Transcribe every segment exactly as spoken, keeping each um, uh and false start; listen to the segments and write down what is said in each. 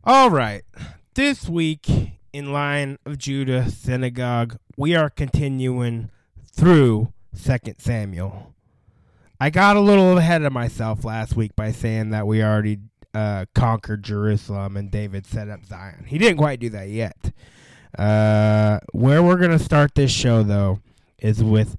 All right. This week in Lion of Judah Synagogue, we are continuing through Second Samuel. I got a little ahead of myself last week by saying that we already uh, conquered Jerusalem and David set up Zion. He didn't quite do that yet. Uh, where we're going to start this show, though, is with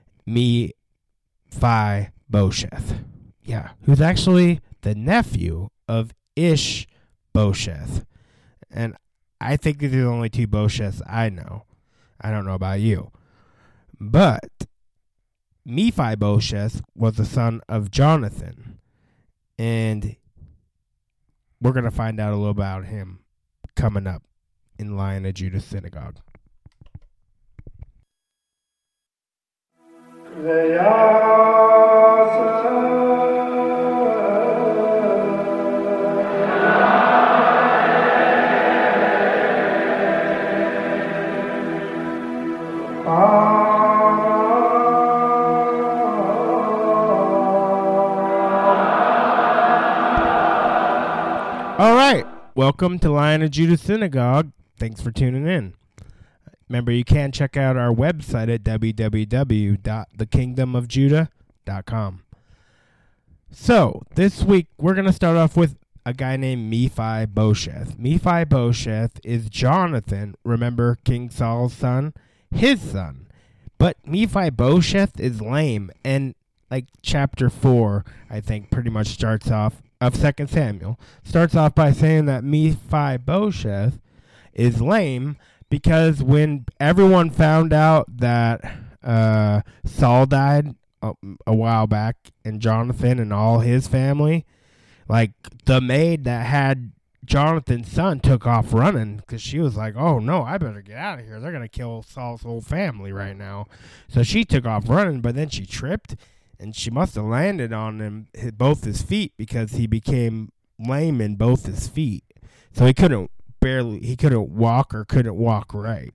Mephibosheth. Yeah, who's actually the nephew of Ishbosheth. And I think these are the only two Bosheths I know. I don't know about you. But Mephibosheth was the son of Jonathan. And we're going to find out a little about him coming up in Lion of Judah Synagogue. All right, welcome to Lion of Judah Synagogue. Thanks for tuning in. Remember, you can check out our website at w w w dot the kingdom of judah dot com. So, this week, we're going to start off with a guy named Mephibosheth. Mephibosheth is Jonathan, remember King Saul's son? His son. But Mephibosheth is lame, and like chapter four, I think, pretty much starts off, of Second Samuel, starts off by saying that Mephibosheth is lame because when everyone found out that uh, Saul died a, a while back, and Jonathan and all his family, like the maid that had Jonathan's son took off running because she was like, oh no, I better get out of here. They're going to kill Saul's whole family right now. So she took off running, but then she tripped. And she must have landed on him, both his feet, because he became lame in both his feet. So he couldn't barely, he couldn't walk or couldn't walk right.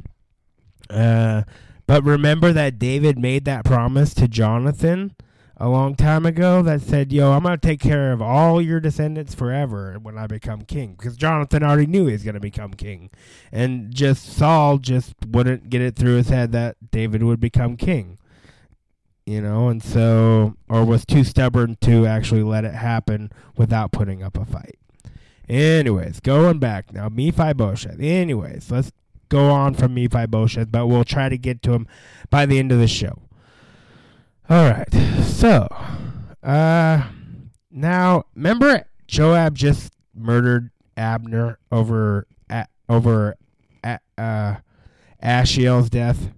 Uh, but remember that David made that promise to Jonathan a long time ago that said, yo, I'm going to take care of all your descendants forever when I become king. Because Jonathan already knew he was going to become king. And just Saul just wouldn't get it through his head that David would become king. You know, and so, or was too stubborn to actually let it happen without putting up a fight. Anyways, going back now, Mephibosheth. Anyways, let's go on from Mephibosheth, but we'll try to get to him by the end of the show. All right, so, uh, now, remember Joab just murdered Abner over, uh, over, uh, Ashiel's death?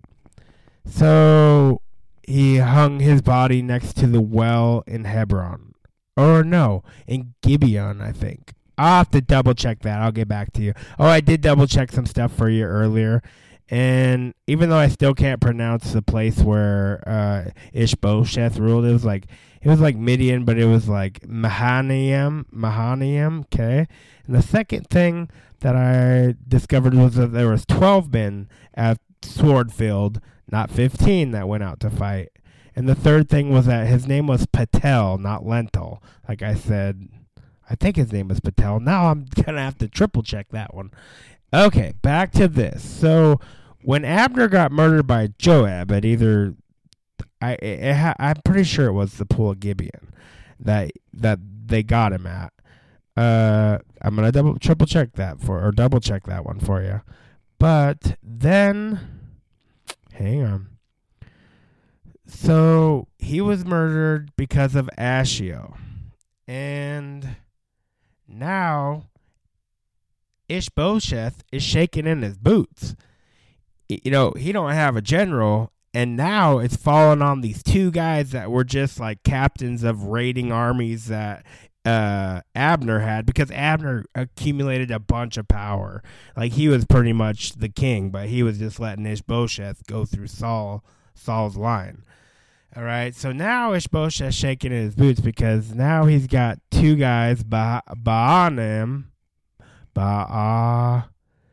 So he hung his body next to the well in Hebron. Or no, in Gibeon, I think. I'll have to double check that. I'll get back to you. Oh, I did double check some stuff for you earlier. And even though I still can't pronounce the place where uh, Ishbosheth ruled, it was like it was like Midian, but it was like Mahanaim. Mahanaim, okay? And the second thing that I discovered was that there was twelve men at Swordfield, not fifteen, that went out to fight. And the third thing was that his name was Patel, not Lentil. Like I said, I think his name was Patel. Now I'm going to have to triple check that one. Okay, back to this. So when Abner got murdered by Joab at either, I, it, it, I'm pretty sure it was the pool of Gibeon that that they got him at. Uh, I'm going to double triple check that for, or double check that one for you. But then, hang on. So he was murdered because of Ashiel. And now Ishbosheth is shaking in his boots. You know, he don't have a general, and now it's falling on these two guys that were just like captains of raiding armies that uh, Abner had, because Abner accumulated a bunch of power. Like, he was pretty much the king, but he was just letting Ishbosheth go through Saul, Saul's line. All right, so now Ishbosheth's shaking in his boots because now he's got two guys, ba- Baanim, Baana,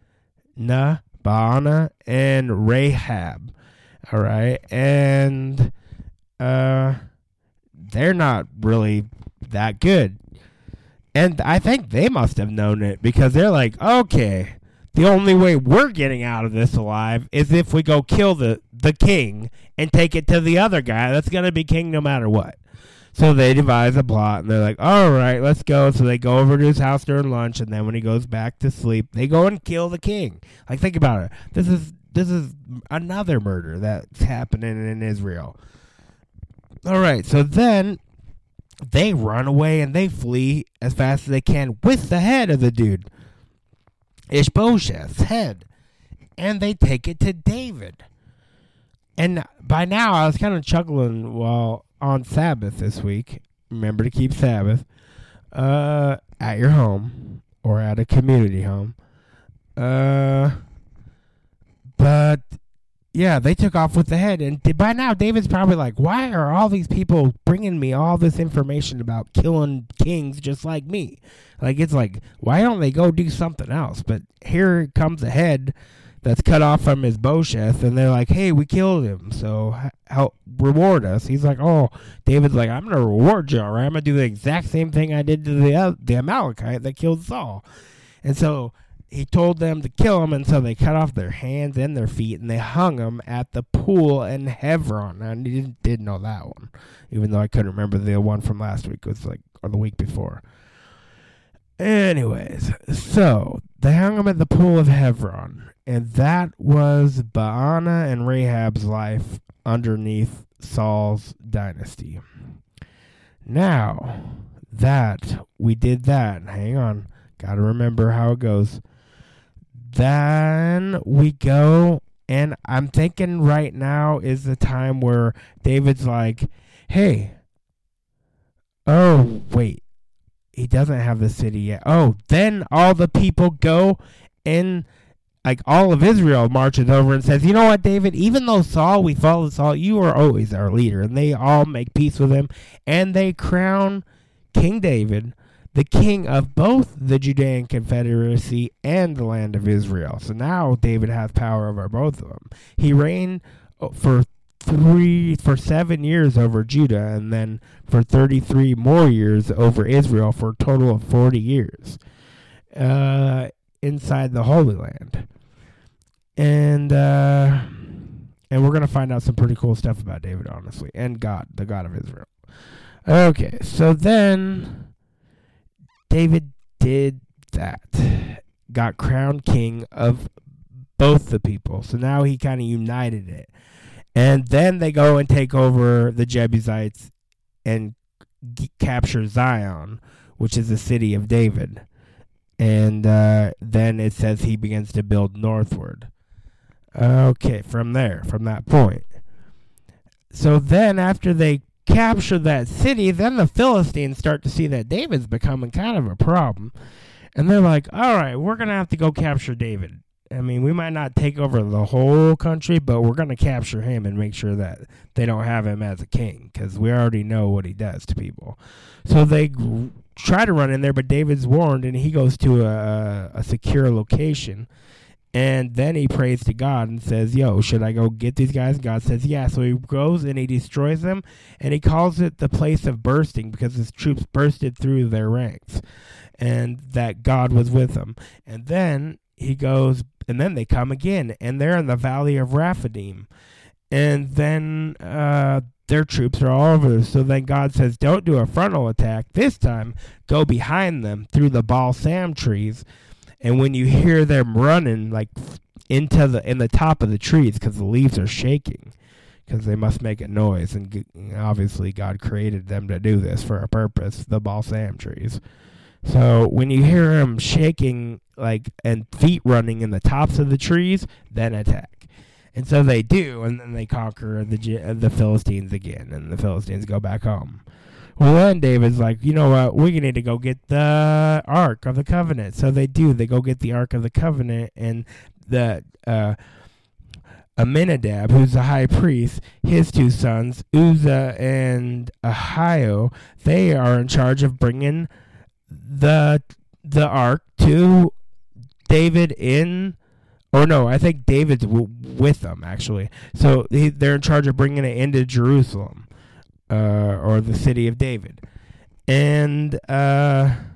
Baana, and Rahab. All right, and uh, they're not really that good. And I think they must have known it because they're like, okay, the only way we're getting out of this alive is if we go kill the, the king and take it to the other guy that's going to be king no matter what. So they devise a plot, and they're like, all right, let's go. So they go over to his house during lunch, and then when he goes back to sleep, they go and kill the king. Like, think about it. This is this is another murder that's happening in Israel. All right, so then they run away, and they flee as fast as they can with the head of the dude, Ishbosheth's head. And they take it to David. And by now, I was kind of chuckling while on Sabbath this week. Remember to keep Sabbath uh, at your home or at a community home. Uh, but yeah, they took off with the head, and by now David's probably like, "Why are all these people bringing me all this information about killing kings just like me?" Like, it's like, why don't they go do something else? But here comes a head that's cut off from his Bosheth, and they're like, hey, we killed him, so help reward us. He's like, oh, David's like, I'm going to reward you, all right? I'm going to do the exact same thing I did to the, uh, the Amalekite that killed Saul. And so he told them to kill him, and so they cut off their hands and their feet, and they hung him at the pool in Hebron. I didn't, didn't know that one, even though I couldn't remember the one from last week. It was like, or the week before. Anyways, so they hung him at the pool of Hebron, and that was Baana and Rahab's life underneath Saul's dynasty. Now that we did that, hang on, gotta remember how it goes. Then we go, and I'm thinking right now is the time where David's like, hey, oh, wait. He doesn't have the city yet. Oh, then all the people go and, like, all of Israel marches over and says, you know what, David, even though Saul, we followed Saul, you are always our leader. And they all make peace with him. And they crown King David the king of both the Judean Confederacy and the land of Israel. So now David has power over both of them. He reigned for three for seven years over Judah, and then for thirty-three more years over Israel, for a total of forty years uh, inside the Holy Land. And uh, and we're gonna find out some pretty cool stuff about David, honestly, and God, the God of Israel. Okay, so then David did that, got crowned king of both the people. So now he kind of united it. And then they go and take over the Jebusites and g- capture Zion, which is the city of David. And uh, then it says he begins to build northward. Okay, from there, from that point. So then after they capture that city, then the Philistines start to see that David's becoming kind of a problem. And they're like, all right, we're going to have to go capture David. I mean, we might not take over the whole country, but we're going to capture him and make sure that they don't have him as a king, because we already know what he does to people. So they g- try to run in there, but David's warned, and he goes to a, a secure location. And then he prays to God and says, yo, should I go get these guys? And God says, yeah. So he goes and he destroys them, and he calls it the place of bursting because his troops bursted through their ranks, and that God was with them. And then he goes, and then they come again, and they're in the valley of Rephidim. And then uh, their troops are all over. So then God says, don't do a frontal attack. This time, go behind them through the balsam trees. And when you hear them running, like, into the in the top of the trees, because the leaves are shaking, because they must make a noise. And obviously God created them to do this for a purpose, the balsam trees. So when you hear them shaking, like, and feet running in the tops of the trees, then attack. And so they do, and then they conquer the the Philistines again, and the Philistines go back home. Well, then David's like, you know what, we need to go get the Ark of the Covenant. So they do. They go get the Ark of the Covenant, and the uh, Aminadab, who's the high priest, his two sons, Uzzah and Ahio, they are in charge of bringing the the Ark to David in, or no, I think David's w- with them, actually. So he, they're in charge of bringing it into Jerusalem. Uh, or the city of David. And uh,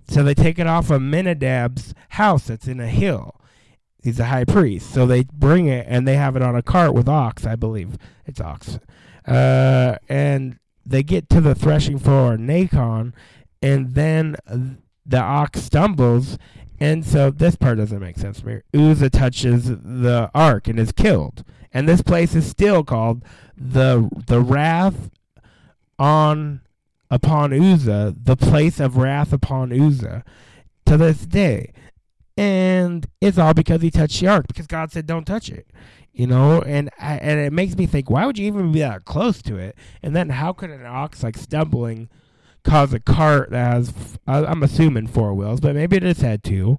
So they take it off of Minadab's house that's in a hill. He's a high priest. So they bring it, and they have it on a cart with ox, I believe. It's ox. Uh, and they get to the threshing floor, Nacon, and then the ox stumbles. And so this part doesn't make sense to me. Uzzah touches the ark and is killed. And this place is still called the the wrath on upon Uzzah, the place of wrath upon Uzzah, to this day. And it's all because he touched the ark, because God said don't touch it. You know, and I, and it makes me think, why would you even be that close to it? And then how could an ox, like, stumbling cause a cart that has, I'm assuming, four wheels, but maybe it just had two.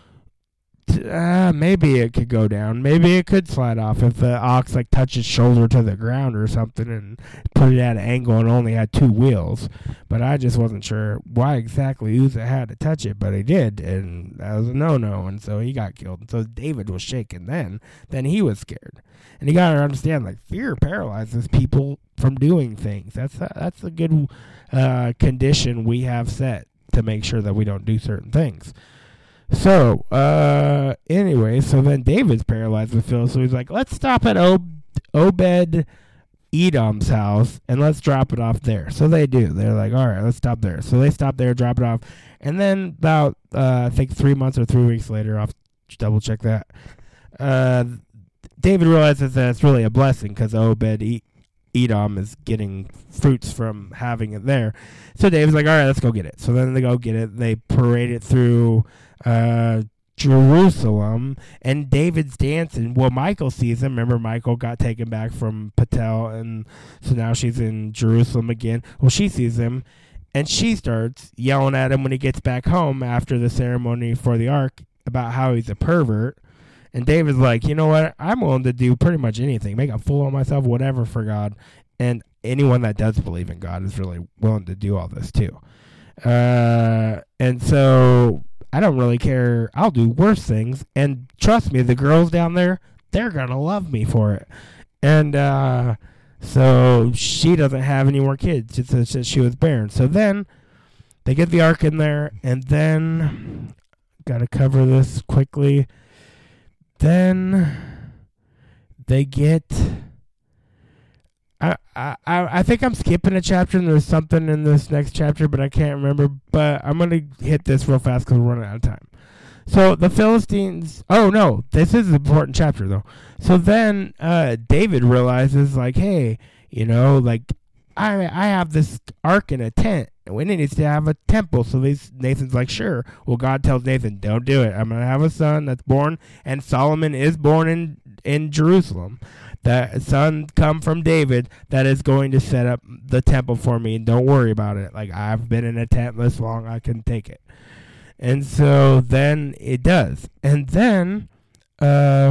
Uh, maybe it could go down. Maybe it could slide off if the ox, like, touched its shoulder to the ground or something and put it at an angle and only had two wheels. But I just wasn't sure why exactly Uzzah had to touch it, but he did, and that was a no-no, and so he got killed. And so David was shaken then. Then he was scared. And you got to understand, like, fear paralyzes people from doing things. That's a, that's a good uh, condition we have set to make sure that we don't do certain things. So, uh, anyway, so then David's paralyzed with Phil, so he's like, let's stop at Ob- Obed Edom's house, and let's drop it off there. So they do. They're like, all right, let's stop there. So they stop there, drop it off, and then about, uh, I think three months or three weeks later, I'll double check that, uh, David realizes that it's really a blessing, because Obed e- Edom is getting fruits from having it there. So David's like, all right, let's go get it. So then they go get it. They parade it through uh, Jerusalem, and David's dancing. Well, Michal sees him. Remember, Michal got taken back from Patel, and so now she's in Jerusalem again. Well, she sees him, and she starts yelling at him when he gets back home after the ceremony for the ark about how he's a pervert. And David's like, you know what? I'm willing to do pretty much anything, make a fool of myself, whatever, for God. And anyone that does believe in God is really willing to do all this too. Uh, and so I don't really care. I'll do worse things. And trust me, the girls down there, they're going to love me for it. And uh, so she doesn't have any more kids. Just that she was barren. So then they get the ark in there, and then got to cover this quickly. Then they get. I, I I think I'm skipping a chapter, and there's something in this next chapter, but I can't remember. But I'm gonna hit this real fast because we're running out of time. So the Philistines. Oh no, this is an important chapter though. So then uh, David realizes, like, hey, you know, like I I have this ark in a tent. We needs to have a temple. So these, Nathan's like, sure. Well, God tells Nathan, don't do it. I'm going to have a son that's born, and Solomon is born in, in Jerusalem. That son come from David that is going to set up the temple for me, and don't worry about it. Like, I've been in a tent this long, I can take it. And so then it does. And then, uh,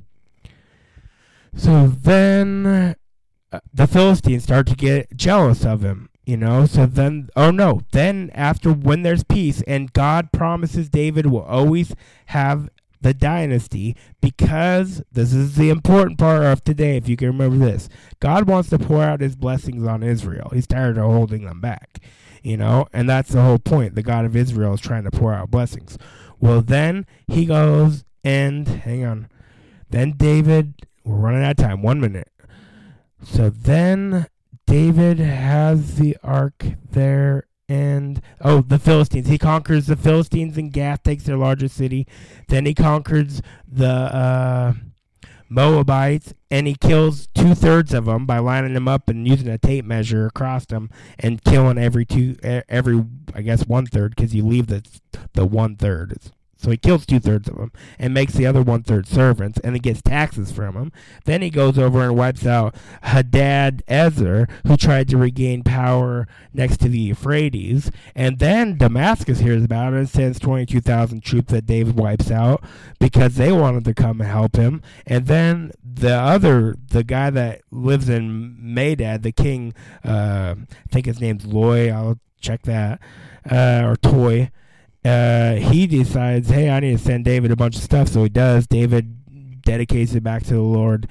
so then uh, the Philistines start to get jealous of him. You know, so then, oh no, then after, when there's peace, and God promises David will always have the dynasty, because this is the important part of today, if you can remember this. God wants to pour out his blessings on Israel. He's tired of holding them back, you know, and that's the whole point. The God of Israel is trying to pour out blessings. Well, then he goes and, hang on, then David, we're running out of time, one minute. So then David has the ark there, and, oh, the Philistines. He conquers the Philistines, and Gath takes their largest city. Then he conquers the uh, Moabites, and he kills two-thirds of them by lining them up and using a tape measure across them and killing every two, every, I guess, one-third, because you leave the, the one-third. So he kills two-thirds of them and makes the other one-third servants, and he gets taxes from them. Then he goes over and wipes out Hadad-ezer, who tried to regain power next to the Euphrates. And then Damascus hears about it and sends twenty-two thousand troops that David wipes out because they wanted to come and help him. And then the other, the guy that lives in Madad, the king, uh, I think his name's Loy, I'll check that, uh, or Toy. Uh, he decides, hey, I need to send David a bunch of stuff. So he does. David dedicates it back to the Lord.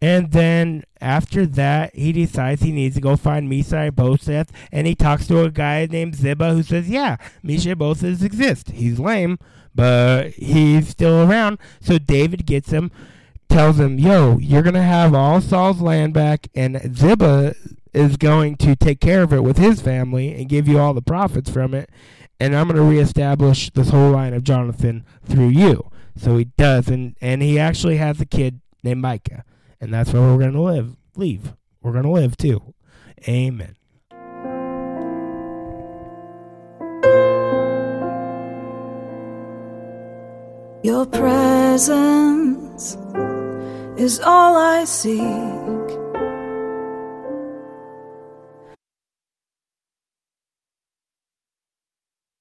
And then after that, he decides he needs to go find Mephibosheth, and he talks to a guy named Ziba who says, yeah, Mephibosheth exists. He's lame, but he's still around. So David gets him, tells him, yo, you're going to have all Saul's land back, and Ziba is going to take care of it with his family and give you all the profits from it, and I'm going to reestablish this whole line of Jonathan through you. So he does, and, and he actually has a kid named Micah. And that's where we're going to live. Leave. We're going to live, too. Amen. Your presence is all I see.